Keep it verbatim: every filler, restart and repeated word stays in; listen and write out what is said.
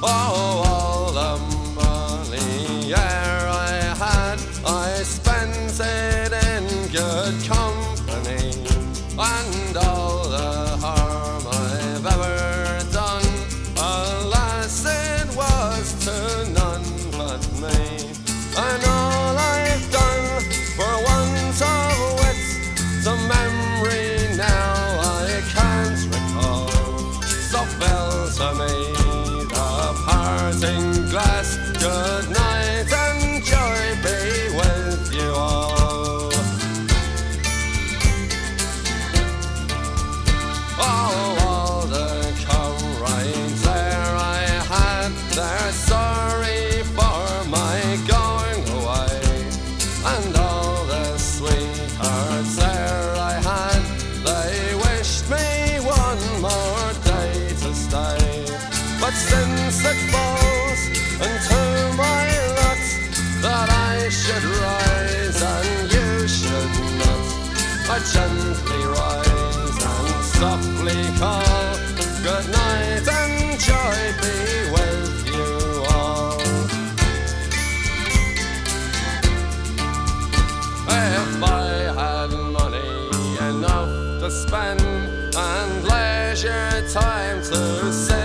Oh, all the money yeah, I had, I spent it in good company, and all the harm I've ever done, alas, it was to none but me. And all I've done for want of wit, to memory now I can't recall. So fell to me the parting glass, good night and joy be with you all. Oh, all the comrades there I had, they're sorry for my going away, and all the sweethearts there I had, they wished me one more day to stay. But since it falls into my lot that I should rise and you should not, I gently rise and softly call, good night and joy be with you all. If I had money enough to spend and leisure time to sing,